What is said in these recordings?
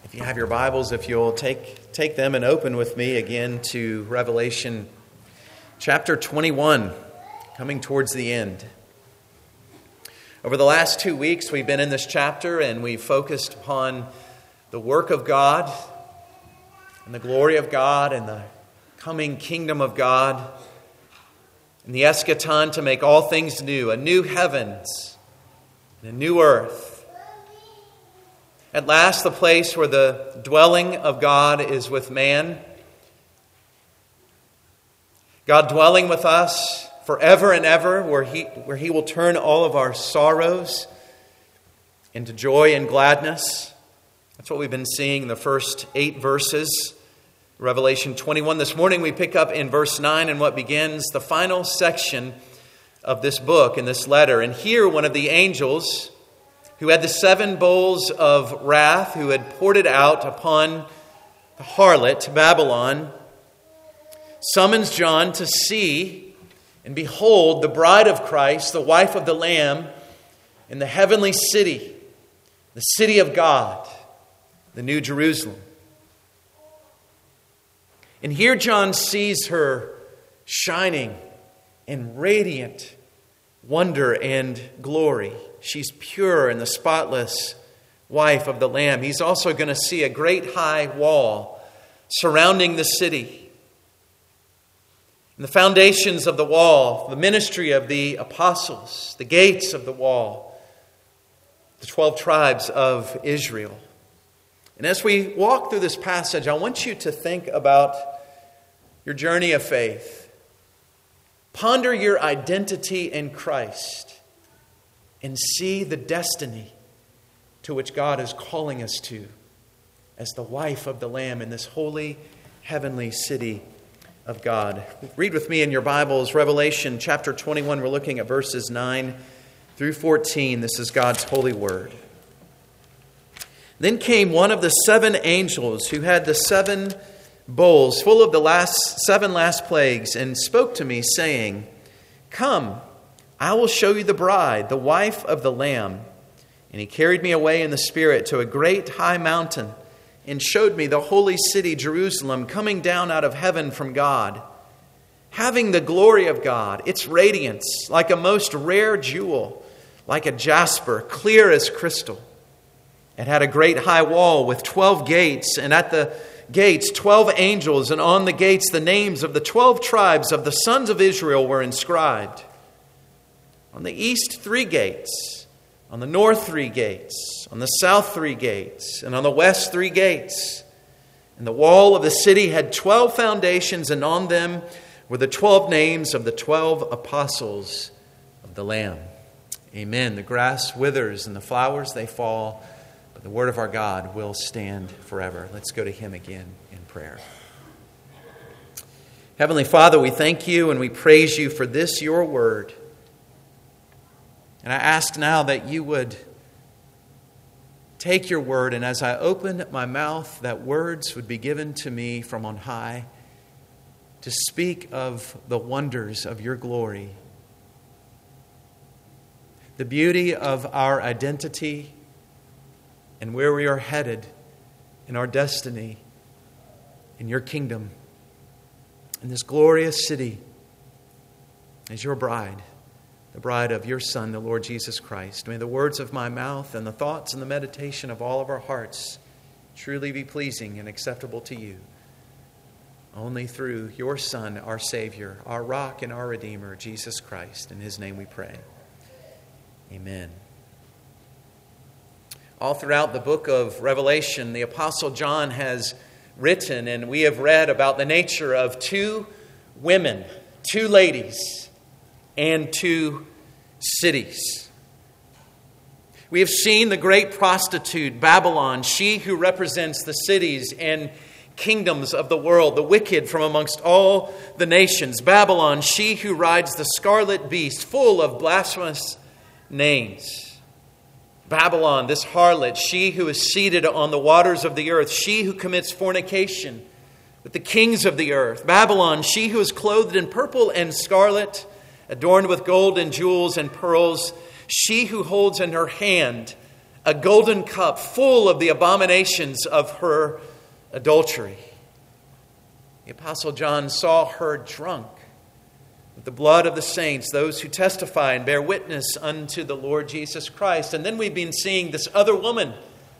If you have your Bibles, if you'll take them and open with me again to Revelation chapter 21, coming towards the end. Over the last 2 weeks, we've been in this chapter and we've focused upon the work of God and the glory of God and the coming kingdom of God and the eschaton to make all things new, a new heavens and a new earth. At last, the place where the dwelling of God is with man. God dwelling with us forever and ever, where He will turn all of our sorrows into joy and gladness. That's what we've been seeing in the first 8 verses. Revelation 21. This morning we pick up in verse 9 and what begins the final section of this book, in this letter. And here one of the angels who had the 7 bowls of wrath, who had poured it out upon the harlot, Babylon, summons John to see and behold the bride of Christ, the wife of the Lamb, in the heavenly city, the city of God, the New Jerusalem. And here John sees her shining in radiant wonder and glory. She's pure and the spotless wife of the Lamb. He's also going to see a great high wall surrounding the city. And the foundations of the wall, the ministry of the apostles, the gates of the wall, the 12 tribes of Israel. And as we walk through this passage, I want you to think about your journey of faith. Ponder your identity in Christ and see the destiny to which God is calling us to as the wife of the Lamb in this holy, heavenly city of God. Read with me in your Bibles, Revelation chapter 21. We're looking at verses 9 through 14. This is God's holy word. Then came one of the 7 angels who had the 7 bowls full of the 7 last plagues and spoke to me, saying, "Come, I will show you the bride, the wife of the Lamb." And he carried me away in the Spirit to a great high mountain and showed me the holy city, Jerusalem, coming down out of heaven from God, having the glory of God, its radiance like a most rare jewel, like a jasper, clear as crystal. It had a great high wall with 12 gates, and at the gates 12 angels, and on the gates the names of the 12 tribes of the sons of Israel were inscribed. On the east 3 gates, on the north 3 gates, on the south 3 gates, and on the west 3 gates. And the wall of the city had 12 foundations, and on them were the 12 names of the 12 apostles of the Lamb. Amen. The grass withers and the flowers they fall, but the word of our God will stand forever. Let's go to Him again in prayer. Heavenly Father, we thank You and we praise You for this, Your word. And I ask now that You would take Your word, and as I open my mouth, that words would be given to me from on high to speak of the wonders of Your glory, the beauty of our identity, and where we are headed in our destiny, in Your kingdom, in this glorious city as Your bride, the bride of Your Son, the Lord Jesus Christ. May the words of my mouth and the thoughts and the meditation of all of our hearts truly be pleasing and acceptable to You. Only through Your Son, our Savior, our rock and our Redeemer, Jesus Christ. In His name we pray. Amen. All throughout the book of Revelation, the Apostle John has written, and we have read about the nature of 2 women, 2 ladies, and 2 cities. We have seen the great prostitute, Babylon, she who represents the cities and kingdoms of the world, the wicked from amongst all the nations. Babylon, she who rides the scarlet beast, full of blasphemous names. Babylon, this harlot, she who is seated on the waters of the earth, she who commits fornication with the kings of the earth. Babylon, she who is clothed in purple and scarlet, adorned with gold and jewels and pearls, she who holds in her hand a golden cup full of the abominations of her adultery. The Apostle John saw her drunk with the blood of the saints, those who testify and bear witness unto the Lord Jesus Christ. And then we've been seeing this other woman,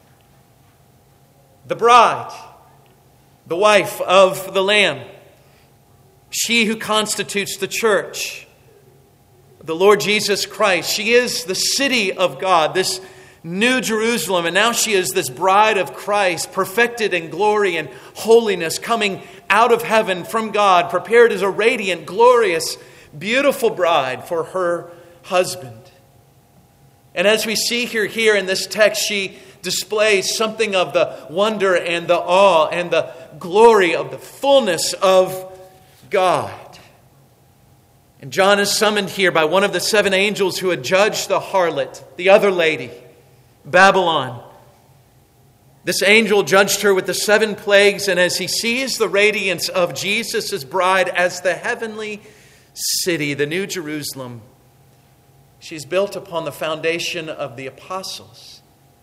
the bride, the wife of the Lamb, she who constitutes the church, the Lord Jesus Christ. She is the city of God, this New Jerusalem, and now she is this bride of Christ, perfected in glory and holiness, coming out of heaven from God, prepared as a radiant, glorious, beautiful bride for her husband. And as we see here in this text, she displays something of the wonder and the awe and the glory of the fullness of God. And John is summoned here by one of the 7 angels who had judged the harlot, the other lady, Babylon. This angel judged her with the 7 plagues, and as he sees the radiance of Jesus' bride as the heavenly city, the New Jerusalem, she's built upon the foundation of the apostles,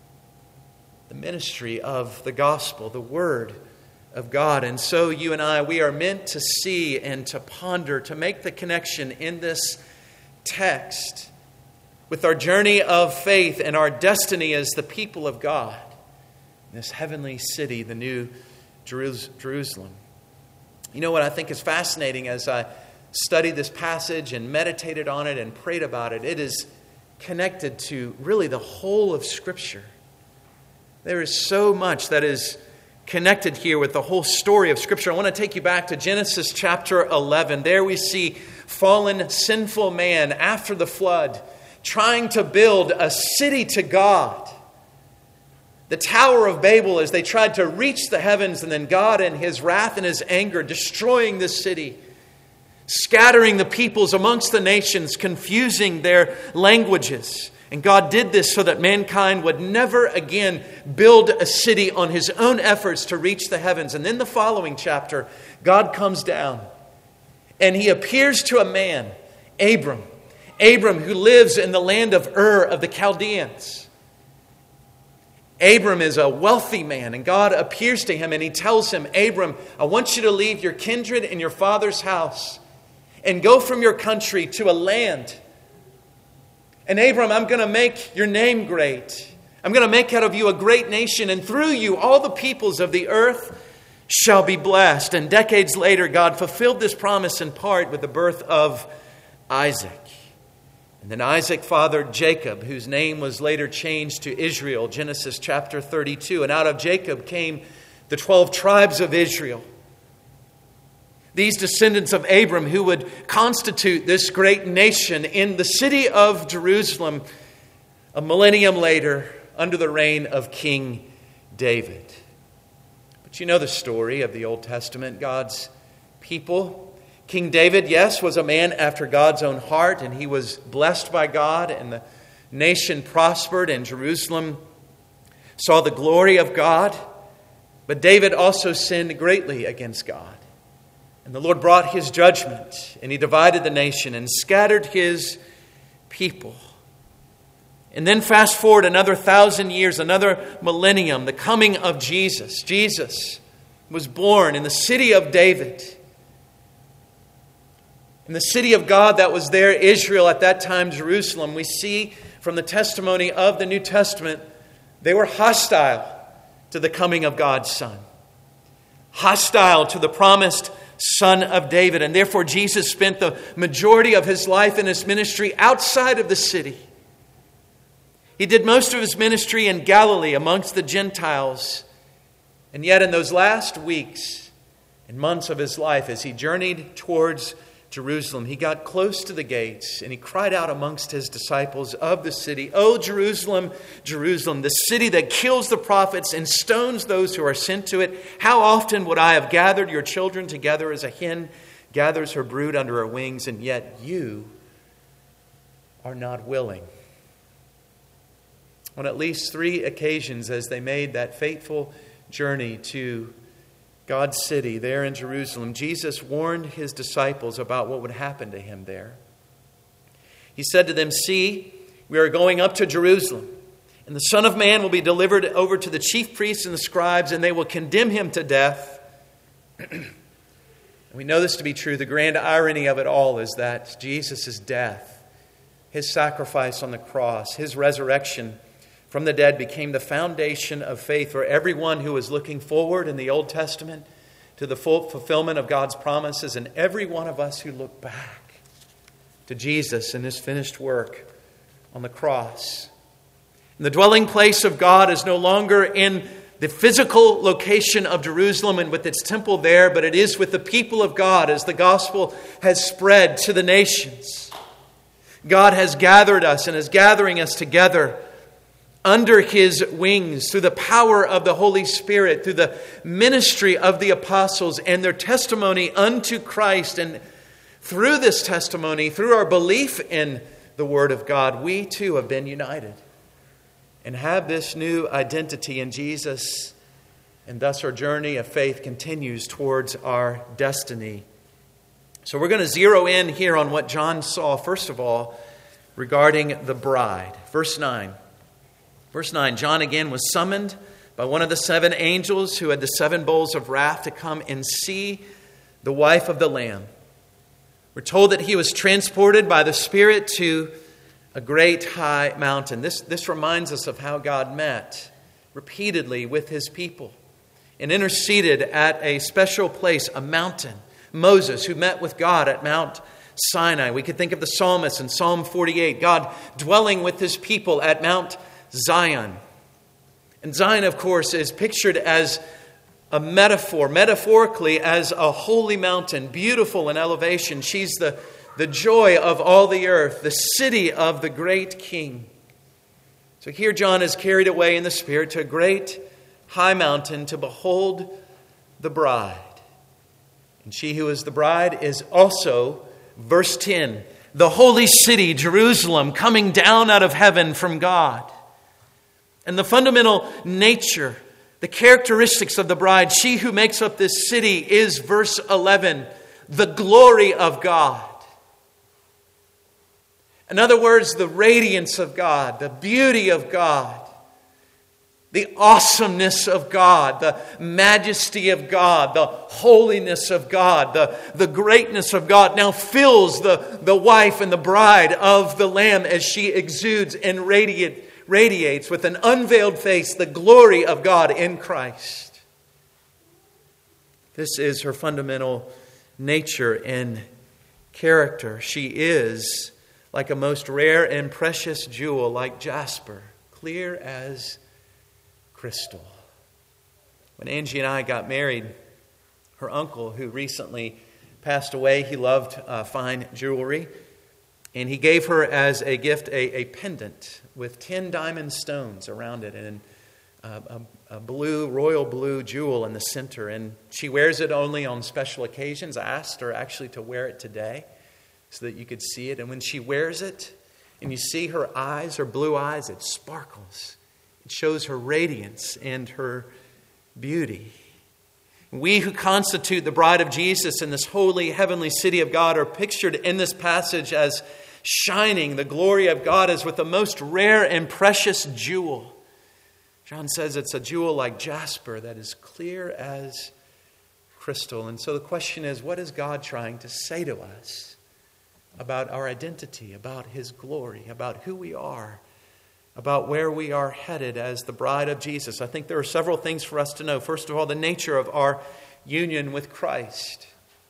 the ministry of the gospel, the word of God. And so you and I, we are meant to see and to ponder, to make the connection in this text with our journey of faith and our destiny as the people of God, this heavenly city, the New Jerusalem. You know what I think is fascinating as I studied this passage and meditated on it and prayed about it? It is connected to really the whole of Scripture. There is so much that is connected here with the whole story of Scripture. I want to take you back to Genesis chapter 11. There we see fallen, sinful man after the flood trying to build a city to God. The Tower of Babel, as they tried to reach the heavens, and then God in His wrath and His anger destroying the city, scattering the peoples amongst the nations, confusing their languages. And God did this so that mankind would never again build a city on his own efforts to reach the heavens. And then the following chapter, God comes down and He appears to a man, Abram, who lives in the land of Ur of the Chaldeans. Abram is a wealthy man, and God appears to him and He tells him, Abram, I want you to leave your kindred and your father's house and go from your country to a land. And Abram, I'm going to make your name great. I'm going to make out of you a great nation, and through you all the peoples of the earth shall be blessed. And decades later, God fulfilled this promise in part with the birth of Isaac. And then Isaac fathered Jacob, whose name was later changed to Israel, Genesis chapter 32. And out of Jacob came the 12 tribes of Israel. These descendants of Abram who would constitute this great nation in the city of Jerusalem a millennium later under the reign of King David. But you know the story of the Old Testament, God's people. King David, yes, was a man after God's own heart, and he was blessed by God, and the nation prospered, and Jerusalem saw the glory of God. But David also sinned greatly against God. And the Lord brought His judgment, and He divided the nation and scattered His people. And then fast forward another 1,000 years, another millennium, the coming of Jesus. Jesus was born in the city of David. In the city of God that was there, Israel at that time, Jerusalem. We see from the testimony of the New Testament, they were hostile to the coming of God's Son. Hostile to the promised Son of David. And therefore Jesus spent the majority of His life and His ministry outside of the city. He did most of His ministry in Galilee amongst the Gentiles. And yet in those last weeks and months of His life, as He journeyed towards Jerusalem, He got close to the gates and He cried out amongst His disciples of the city, "O Jerusalem, Jerusalem, the city that kills the prophets and stones those who are sent to it. How often would I have gathered your children together as a hen gathers her brood under her wings, and yet you are not willing." On at least 3 occasions as they made that fateful journey to God's city there in Jerusalem, Jesus warned His disciples about what would happen to Him there. He said to them, "See, we are going up to Jerusalem, And the Son of Man will be delivered over to the chief priests and the scribes, and they will condemn him to death. We know this to be true. The grand irony of it all is that Jesus' death, his sacrifice on the cross, his resurrection from the dead became the foundation of faith for everyone who was looking forward in the Old Testament to the full fulfillment of God's promises, and every one of us who look back to Jesus and his finished work on the cross. And the dwelling place of God is no longer in the physical location of Jerusalem and with its temple there, but it is with the people of God as the gospel has spread to the nations. God has gathered us and is gathering us together under his wings through the power of the Holy Spirit, through the ministry of the apostles and their testimony unto Christ. And through this testimony, through our belief in the Word of God, we too have been united and have this new identity in Jesus, and thus our journey of faith continues towards our destiny. So we're going to zero in here on what John saw, first of all, regarding the bride. Verse 9. Verse 9, John again was summoned by one of the 7 angels who had the 7 bowls of wrath to come and see the wife of the Lamb. We're told that he was transported by the Spirit to a great high mountain. This reminds us of how God met repeatedly with his people and interceded at a special place, a mountain. Moses, who met with God at Mount Sinai. We could think of the psalmist in Psalm 48, God dwelling with his people at Mount Zion. And Zion, of course, is pictured as a metaphor, metaphorically as a holy mountain, beautiful in elevation. She's the joy of all the earth, the city of the great King. So here John is carried away in the Spirit to a great high mountain to behold the bride. And she who is the bride is also, verse 10, the holy city, Jerusalem, coming down out of heaven from God. And the fundamental nature, the characteristics of the bride, she who makes up this city is, verse 11, the glory of God. In other words, the radiance of God, the beauty of God, the awesomeness of God, the majesty of God, the holiness of God, the greatness of God now fills the wife and the bride of the Lamb as she exudes and radiates with an unveiled face the glory of God in Christ. This is her fundamental nature and character. She is like a most rare and precious jewel, like jasper, clear as crystal. When Angie and I got married, her uncle, who recently passed away, he loved fine jewelry, and he gave her as a gift a pendant with 10 diamond stones around it and a blue, royal blue jewel in the center. And she wears it only on special occasions. I asked her actually to wear it today so that you could see it. And when she wears it and you see her eyes, her blue eyes, it sparkles. It shows her radiance and her beauty. We who constitute the bride of Jesus in this holy heavenly city of God are pictured in this passage as shining the glory of God as with the most rare and precious jewel. John says it's a jewel like jasper that is clear as crystal. And so the question is, what is God trying to say to us about our identity, about his glory, about who we are, about where we are headed as the bride of Jesus? I think there are several things for us to know. First of all, the nature of our union with Christ.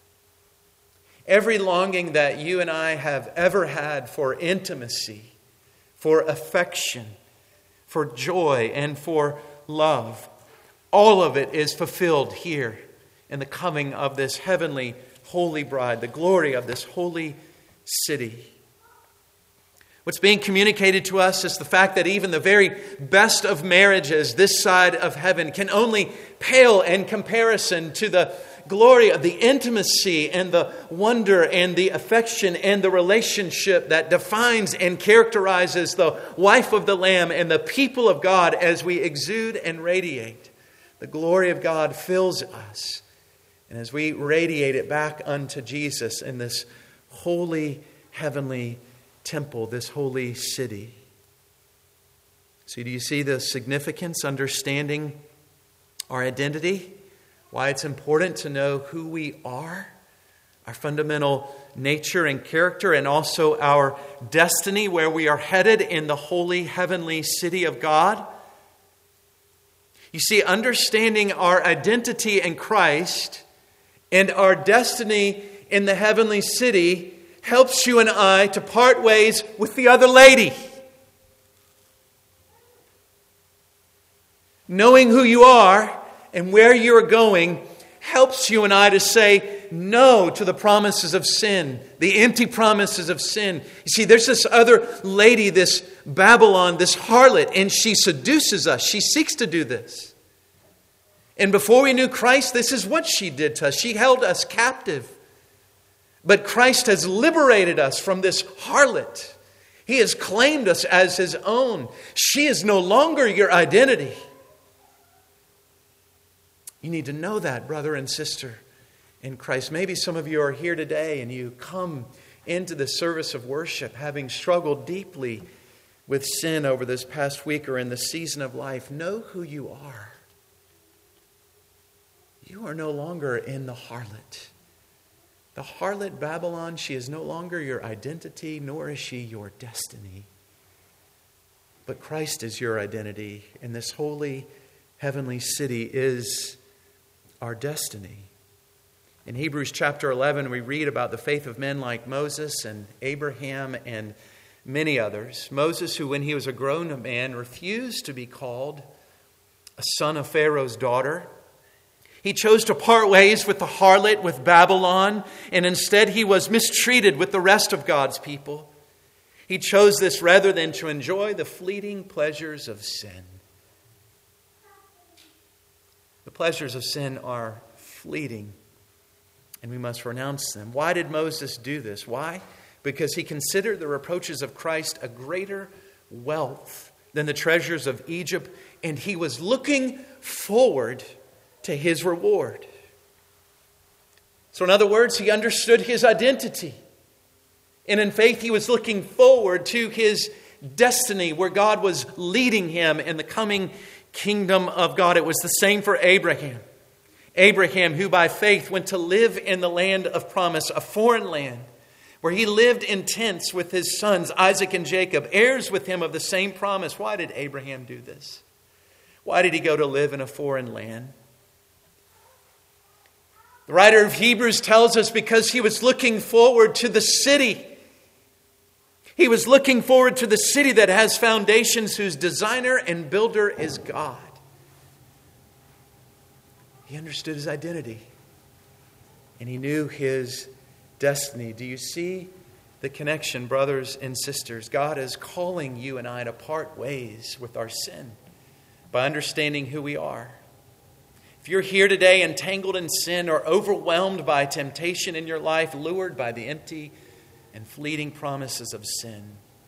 Every longing that you and I have ever had for intimacy, for affection, for joy, and for love, all of it is fulfilled here in the coming of this heavenly holy bride, the glory of this holy city. What's being communicated to us is the fact that even the very best of marriages this side of heaven can only pale in comparison to the glory of the intimacy and the wonder and the affection and the relationship that defines and characterizes the wife of the Lamb and the people of God as we exude and radiate. The glory of God fills us. And as we radiate it back unto Jesus in this holy heavenly temple, this holy city. So do you see the significance, understanding our identity? Why it's important to know who we are, our fundamental nature and character, and also our destiny, where we are headed in the holy heavenly city of God. You see, understanding our identity in Christ and our destiny in the heavenly city helps you and I to part ways with the other lady. Knowing who you are and where you are going helps you and I to say no to the promises of sin, the empty promises of sin. You see, there's this other lady, this Babylon, this harlot, and she seduces us. She seeks to do this. And before we knew Christ, this is what she did to us. She held us captive. But Christ has liberated us from this harlot. He has claimed us as His own. She is no longer your identity. You need to know that, brother and sister in Christ. Maybe some of you are here today and you come into the service of worship having struggled deeply with sin over this past week or in the season of life. Know who you are. You are no longer in the harlot. The harlot Babylon, she is no longer your identity, nor is she your destiny. But Christ is your identity, and this holy heavenly city is our destiny. In Hebrews chapter 11, we read about the faith of men like Moses and Abraham and many others. Moses, who when he was a grown man, refused to be called a son of Pharaoh's daughter. He chose to part ways with the harlot, with Babylon, and instead he was mistreated with the rest of God's people. He chose this rather than to enjoy the fleeting pleasures of sin. The pleasures of sin are fleeting, and we must renounce them. Why did Moses do this? Why? Because he considered the reproaches of Christ a greater wealth than the treasures of Egypt, and he was looking forward to his reward. So in other words, he understood his identity. And in faith, he was looking forward to his destiny, where God was leading him in the coming kingdom of God. It was the same for Abraham. Abraham, who by faith went to live in the land of promise, a foreign land, where he lived in tents with his sons, Isaac and Jacob, heirs with him of the same promise. Why did Abraham do this? Why did he go to live in a foreign land? The writer of Hebrews tells us because he was looking forward to the city. He was looking forward to the city that has foundations, whose designer and builder is God. He understood his identity, and he knew his destiny. Do you see the connection, brothers and sisters? God is calling you and I to part ways with our sin by understanding who we are. If you're here today entangled in sin or overwhelmed by temptation in your life, lured by the empty and fleeting promises of sin,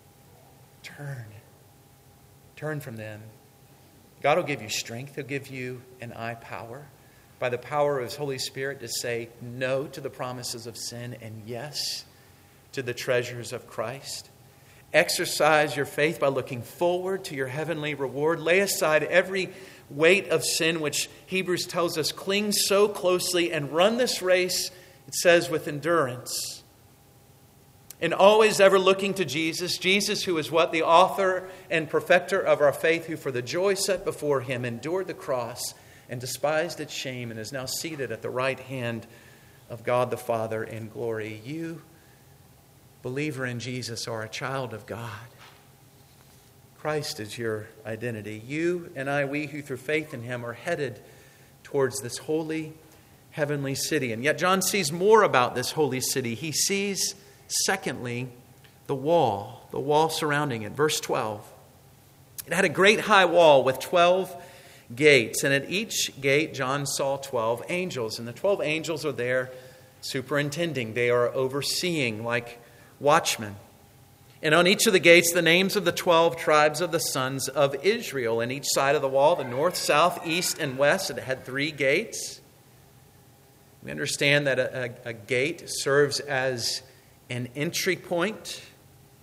turn from them. God will give you strength. He'll give you an eye power by the power of His Holy Spirit to say no to the promises of sin and yes to the treasures of Christ. Exercise your faith by looking forward to your heavenly reward. Lay aside every weight of sin, which Hebrews tells us clings so closely, and run this race, it says, with endurance. And always ever looking to Jesus. Jesus, who is what? The author and perfecter of our faith, who for the joy set before Him endured the cross and despised its shame, and is now seated at the right hand of God the Father in glory. You, believer in Jesus, are a child of God. Christ is your identity. You and I, we who through faith in Him are headed towards this holy heavenly city. And yet John sees more about this holy city. He sees, secondly, the wall surrounding it. Verse 12. It had a great high wall with 12 gates, and at each gate John saw 12 angels. And the 12 angels are there superintending. They are overseeing like watchmen. And on each of the gates, the names of the 12 tribes of the sons of Israel. And each side of the wall, the north, south, east, and west, it had 3 gates. We understand that a gate serves as an entry point.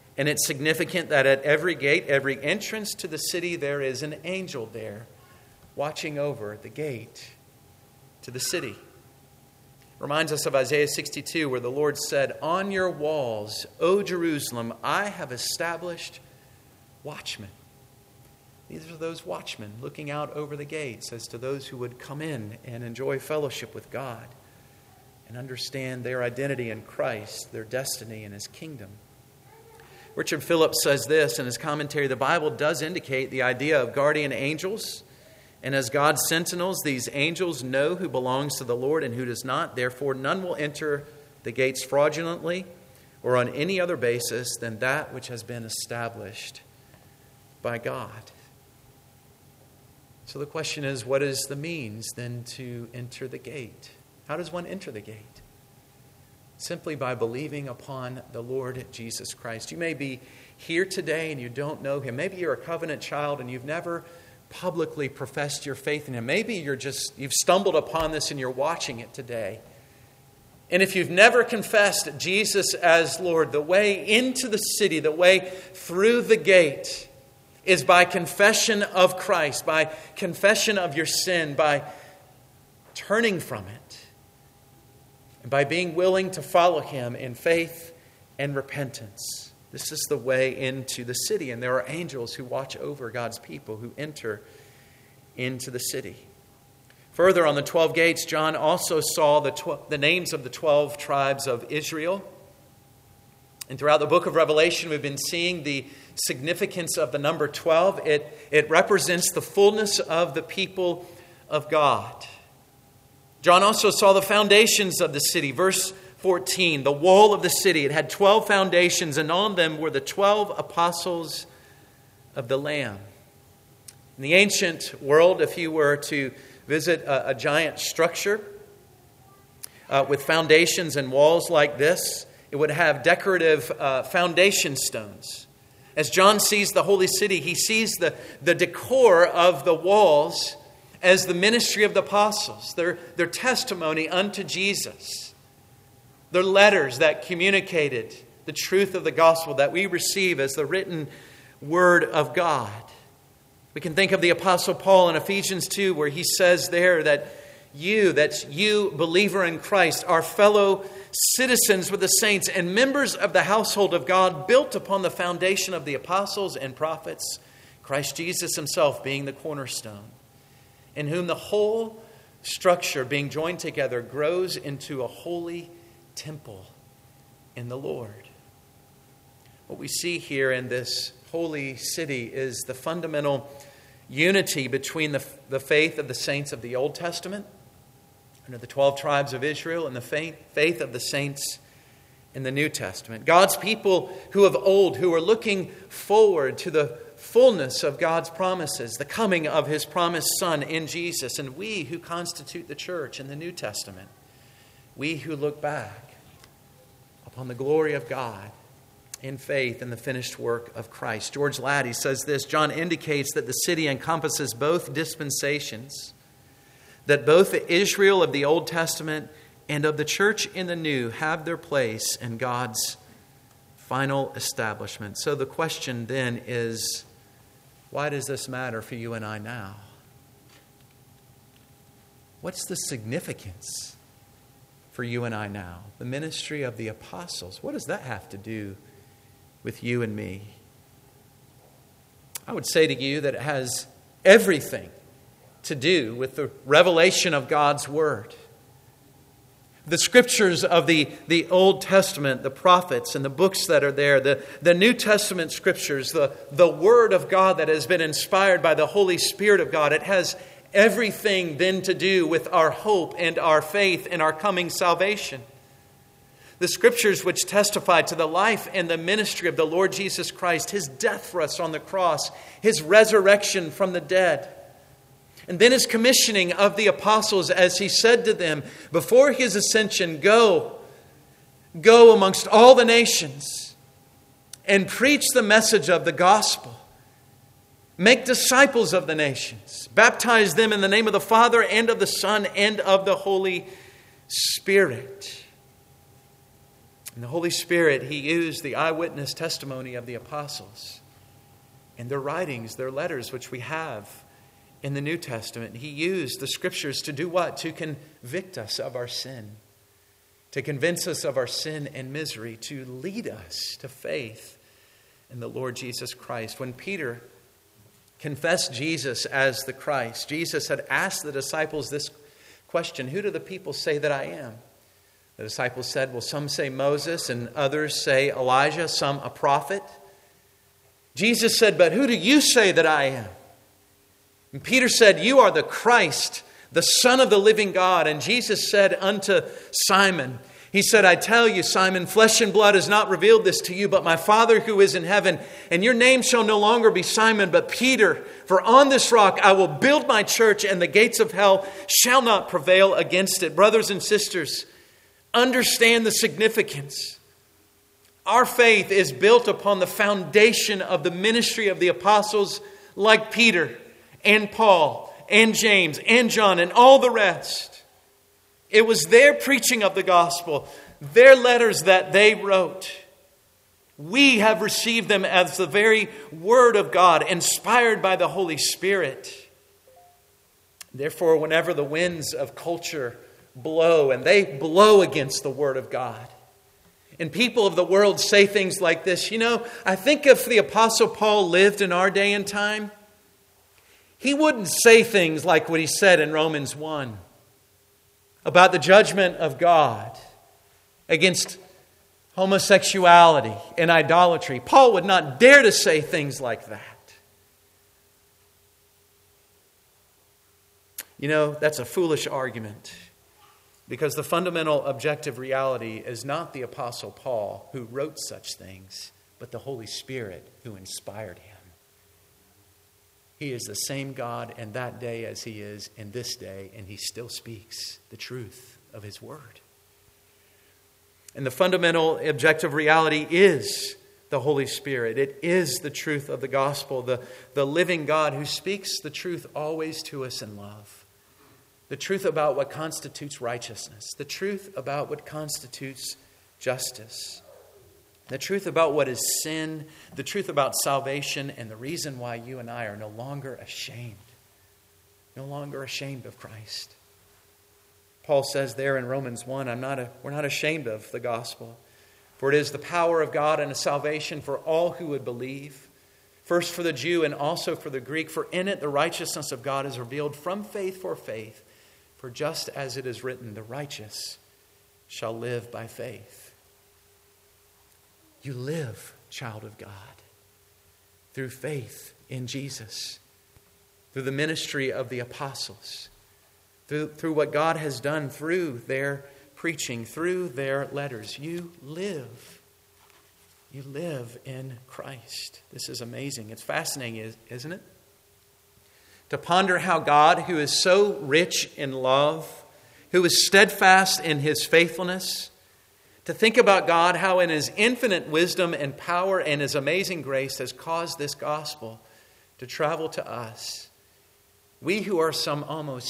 And it's significant that at every gate, every entrance to the city, there is an angel there watching over the gate to the city. Reminds us of Isaiah 62, where the Lord said, "On your walls, O Jerusalem, I have established watchmen." These are those watchmen looking out over the gates as to those who would come in and enjoy fellowship with God and understand their identity in Christ, their destiny in His kingdom. Richard Phillips says this in his commentary: the Bible does indicate the idea of guardian angels. And as God's sentinels, these angels know who belongs to the Lord and who does not. Therefore, none will enter the gates fraudulently or on any other basis than that which has been established by God. So the question is, what is the means then to enter the gate? How does one enter the gate? Simply by believing upon the Lord Jesus Christ. You may be here today and you don't know Him. Maybe you're a covenant child and you've never publicly professed your faith in Him. Maybe you've stumbled upon this and you're watching it today. And if you've never confessed Jesus as Lord, the way into the city, the way through the gate is by confession of Christ, by confession of your sin, by turning from it, and by being willing to follow Him in faith and repentance. This is the way into the city, and there are angels who watch over God's people who enter into the city. Further, on the 12 gates, John also saw the names of the 12 tribes of Israel. And throughout the book of Revelation, we've been seeing the significance of the number 12. It represents the fullness of the people of God. John also saw the foundations of the city. Verse 14, the wall of the city. It had 12 foundations, and on them were the 12 apostles of the Lamb. In the ancient world, if you were to visit a giant structure with foundations and walls like this, it would have decorative foundation stones. As John sees the holy city, he sees the decor of the walls as the ministry of the apostles, their testimony unto Jesus. Their letters that communicated the truth of the gospel that we receive as the written word of God. We can think of the Apostle Paul in Ephesians 2, where he says there that you, believer in Christ, are fellow citizens with the saints and members of the household of God, built upon the foundation of the apostles and prophets, Christ Jesus Himself being the cornerstone, in whom the whole structure being joined together grows into a holy temple in the Lord. What we see here in this holy city is the fundamental unity between the faith of the saints of the Old Testament, under the 12 tribes of Israel, and the faith of the saints in the New Testament. God's people who of old, who are looking forward to the fullness of God's promises, the coming of His promised Son in Jesus, and we who constitute the church in the New Testament, we who look back upon the glory of God in faith in the finished work of Christ. George Laddie says this: John indicates that the city encompasses both dispensations, that both the Israel of the Old Testament and of the church in the New have their place in God's final establishment. So the question then is, why does this matter for you and I now? What's the significance for you and I now? The ministry of the apostles. What does that have to do with you and me? I would say to you that it has everything to do with the revelation of God's Word. The scriptures of the Old Testament, the prophets and the books that are there, the New Testament scriptures, the Word of God that has been inspired by the Holy Spirit of God. It has everything then to do with our hope and our faith in our coming salvation. The scriptures which testify to the life and the ministry of the Lord Jesus Christ, His death for us on the cross, His resurrection from the dead, and then His commissioning of the apostles as He said to them before His ascension, Go amongst all the nations and preach the message of the gospel. Make disciples of the nations. Baptize them in the name of the Father and of the Son and of the Holy Spirit. And the Holy Spirit, He used the eyewitness testimony of the apostles and their writings, their letters, which we have in the New Testament. He used the Scriptures to do what? To convict us of our sin, to convince us of our sin and misery, to lead us to faith in the Lord Jesus Christ. When Peter confessed Jesus as the Christ, Jesus had asked the disciples this question: who do the people say that I am? The disciples said, well, some say Moses, and others say Elijah, some a prophet. Jesus said, but who do you say that I am? And Peter said, you are the Christ, the Son of the living God. And Jesus said unto Simon, He said, I tell you, Simon, flesh and blood has not revealed this to you, but my Father who is in heaven. And your name shall no longer be Simon, but Peter. For on this rock I will build my church, and the gates of hell shall not prevail against it. Brothers and sisters, understand the significance. Our faith is built upon the foundation of the ministry of the apostles like Peter and Paul and James and John and all the rest. It was their preaching of the gospel, their letters that they wrote. We have received them as the very Word of God, inspired by the Holy Spirit. Therefore, whenever the winds of culture blow, and they blow against the Word of God, and people of the world say things like this, I think if the Apostle Paul lived in our day and time, he wouldn't say things like what he said in Romans 1 about the judgment of God against homosexuality and idolatry. Paul would not dare to say things like that. That's a foolish argument, because the fundamental objective reality is not the Apostle Paul who wrote such things, but the Holy Spirit who inspired him. He is the same God in that day as He is in this day, and He still speaks the truth of His Word. And the fundamental objective reality is the Holy Spirit. It is the truth of the gospel, the living God who speaks the truth always to us in love. The truth about what constitutes righteousness. The truth about what constitutes justice. The truth about what is sin. The truth about salvation. And the reason why you and I are no longer ashamed. No longer ashamed of Christ. Paul says there in Romans 1, we're not ashamed of the gospel. For it is the power of God and a salvation for all who would believe. First for the Jew and also for the Greek. For in it the righteousness of God is revealed from faith for faith. For just as it is written, the righteous shall live by faith. You live, child of God, through faith in Jesus, through the ministry of the apostles, through what God has done through their preaching, through their letters. You live. You live in Christ. This is amazing. It's fascinating, isn't it? To ponder how God, who is so rich in love, who is steadfast in His faithfulness, to think about God, how in His infinite wisdom and power and His amazing grace has caused this gospel to travel to us. We who are some almost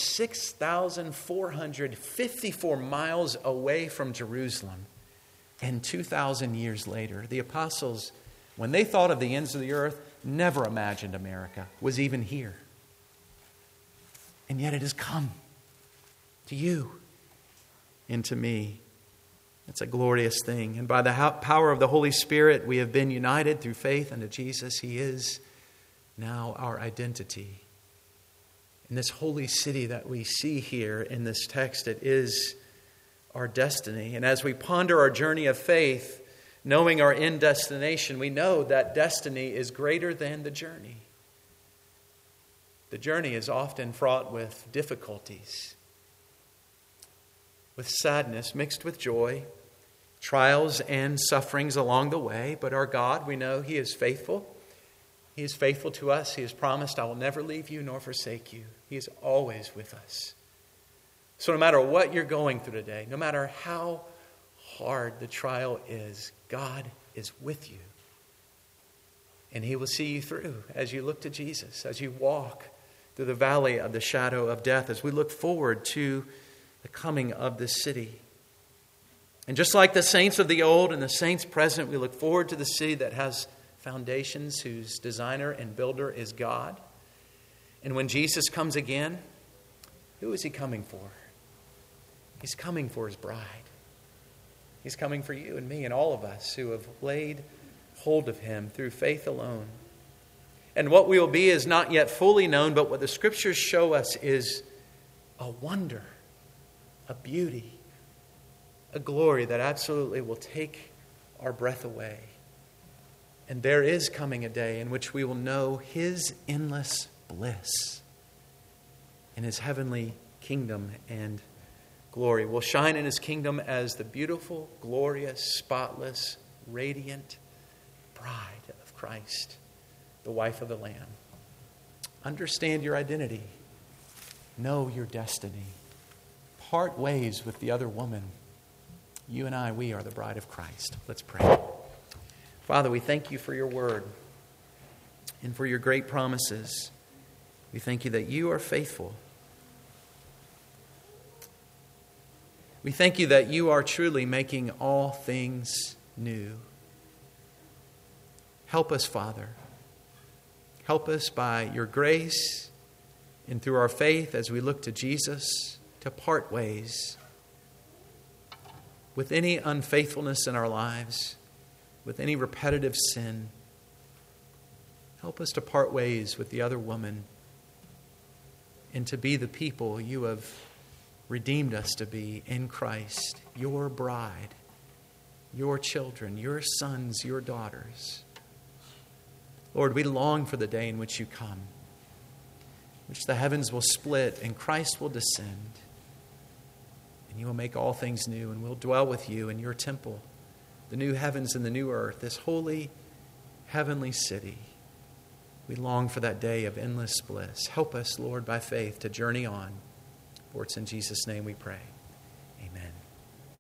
6,454 miles away from Jerusalem, and 2,000 years later, the apostles, when they thought of the ends of the earth, never imagined America was even here. And yet it has come to you and to me. It's a glorious thing. And by the power of the Holy Spirit, we have been united through faith unto Jesus. He is now our identity. In this holy city that we see here in this text, it is our destiny. And as we ponder our journey of faith, knowing our end destination, we know that destiny is greater than the journey. The journey is often fraught with difficulties, with sadness mixed with joy, trials and sufferings along the way. But our God, we know He is faithful. He is faithful to us. He has promised, I will never leave you nor forsake you. He is always with us. So no matter what you're going through today, no matter how hard the trial is, God is with you. And He will see you through as you look to Jesus, as you walk through the valley of the shadow of death, as we look forward to the coming of this city. And just like the saints of the old and the saints present, we look forward to the city that has foundations, whose designer and builder is God. And when Jesus comes again, who is he coming for? He's coming for his bride. He's coming for you and me and all of us who have laid hold of him through faith alone. And what we will be is not yet fully known, but what the Scriptures show us is a wonder, a beauty, a glory that absolutely will take our breath away. And there is coming a day in which we will know his endless bliss in his heavenly kingdom and glory. We'll shine in his kingdom as the beautiful, glorious, spotless, radiant bride of Christ, the wife of the Lamb. Understand your identity. Know your destiny. Part ways with the other woman. You and I, we are the bride of Christ. Let's pray. Father, we thank you for your word and for your great promises. We thank you that you are faithful. We thank you that you are truly making all things new. Help us, Father. Help us by your grace and through our faith as we look to Jesus to part ways with any unfaithfulness in our lives, with any repetitive sin. Help us to part ways with the other woman and to be the people you have redeemed us to be in Christ, your bride, your children, your sons, your daughters. Lord, we long for the day in which you come, which the heavens will split and Christ will descend, and you will make all things new, and we'll dwell with you in your temple, the new heavens and the new earth, this holy, heavenly city. We long for that day of endless bliss. Help us, Lord, by faith to journey on. For it's in Jesus' name we pray.